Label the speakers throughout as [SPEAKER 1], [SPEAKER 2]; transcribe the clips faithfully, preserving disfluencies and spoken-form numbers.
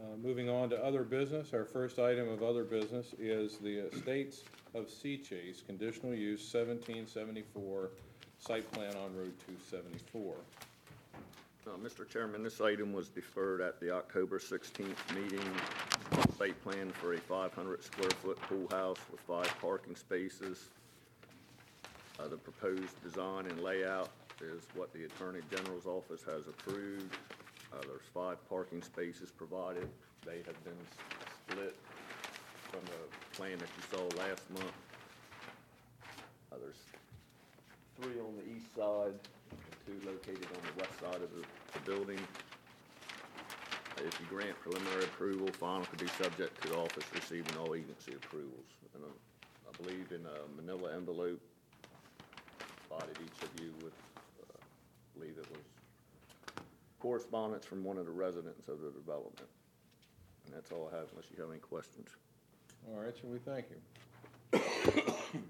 [SPEAKER 1] moving on to other business, our first item of other business is the Estates of Sea Chase, conditional use seventeen seventy-four, site plan on Road two seventy-four.
[SPEAKER 2] Uh, Mister Chairman, this item was deferred at the October sixteenth meeting. Site plan for a five hundred square foot pool house with five parking spaces. Uh, the proposed design and layout is what the Attorney General's office has approved. Uh, there's five parking spaces provided. They have been split from the plan that you saw last month. Uh, there's three on the east side, and two located on the west side of the, the building. Uh, If you grant preliminary approval, final could be subject to the office receiving all agency approvals. And uh, I believe in a manila envelope, provided each of you with, uh, I believe it was correspondence from one of the residents of the development. And that's all I have, unless you have any questions.
[SPEAKER 1] All right, shall we thank you?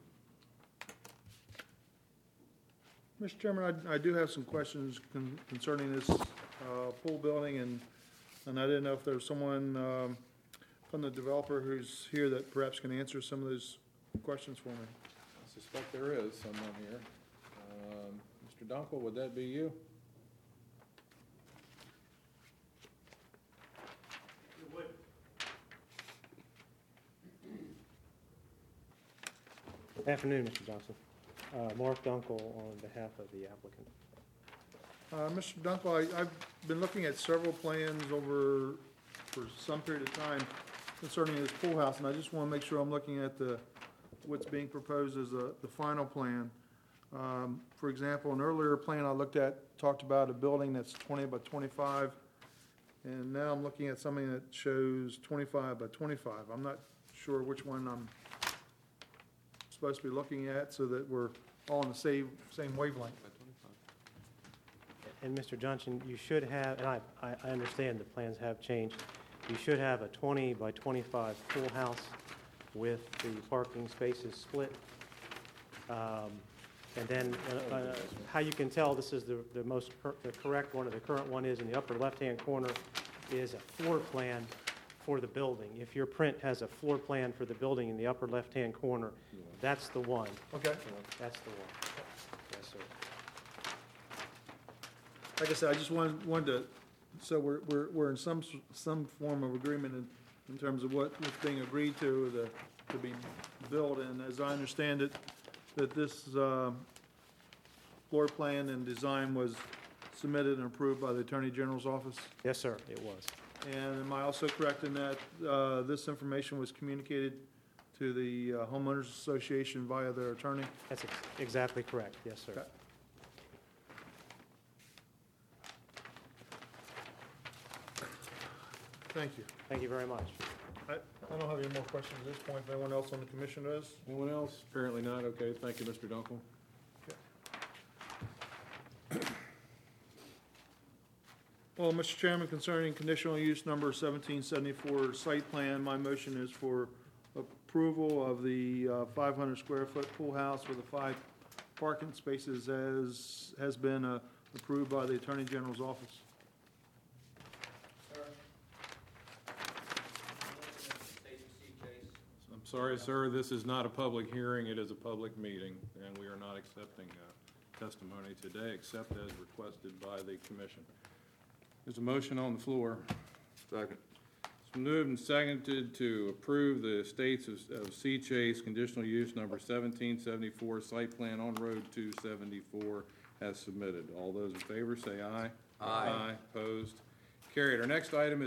[SPEAKER 3] Mister Chairman, I, I do have some questions con- concerning this uh, pool building, and and I didn't know if there's someone um, from the developer who's here that perhaps can answer some of those questions for me.
[SPEAKER 1] I suspect there is someone here. Um, Mister Dunkel, would that be you?
[SPEAKER 4] Good afternoon, Mister Johnson. Uh, Mark Dunkel on behalf of the applicant.
[SPEAKER 3] Uh, Mister Dunkel, I, I've been looking at several plans over for some period of time concerning this pool house, and I just want to make sure I'm looking at the what's being proposed as the, the final plan. Um, for example, an earlier plan I looked at talked about a building that's twenty by twenty-five, and now I'm looking at something that shows twenty-five by twenty-five. I'm not sure which one I'm supposed to be looking at, so that we're all on the same same wavelength.
[SPEAKER 4] And Mister Johnson, you should have, and I, I I understand the plans have changed, you should have a twenty by twenty-five pool house with the parking spaces split. Um, And then, uh, uh, how you can tell this is the, the most, cor- the correct one, or the current one is in the upper left-hand corner, is a floor plan for the building. If your print has a floor plan for the building in the upper left-hand corner, that's the one.
[SPEAKER 3] Okay.
[SPEAKER 4] That's the one. Yes, sir.
[SPEAKER 3] Like I said, I just wanted, wanted to, so we're, we're, we're in some, s- some form of agreement in, in terms of what, what's being agreed to, the, to be built, and as I understand it, that this, um, floor plan and design was submitted and approved by the Attorney General's office.
[SPEAKER 4] Yes, sir, it was.
[SPEAKER 3] And am I also correct in that, uh, this information was communicated to the uh, homeowners association via their attorney?
[SPEAKER 4] That's ex- exactly correct. Yes, sir.
[SPEAKER 3] Okay. Thank you.
[SPEAKER 4] Thank you very much.
[SPEAKER 3] I, I don't have any more questions at this point. If anyone else on the commission does?
[SPEAKER 1] Anyone else? Apparently not. Okay, thank you, Mister Dunkel.
[SPEAKER 3] Well, Mister Chairman, concerning conditional use number seventeen seventy-four site plan, my motion is for approval of the uh, five hundred square foot pool house with the five parking spaces as has been uh, approved by the Attorney General's office.
[SPEAKER 1] I'm sorry, sir, this is not a public hearing. It is a public meeting, and we are not accepting uh, testimony today except as requested by the commission. There's a motion on the floor.
[SPEAKER 2] Second.
[SPEAKER 1] It's been moved and seconded to approve the Estates of, of Sea Chase conditional use number seventeen seventy-four site plan on Road two seventy-four as submitted. All those in favor say aye.
[SPEAKER 2] Aye.
[SPEAKER 1] Opposed? Carried. Our next item is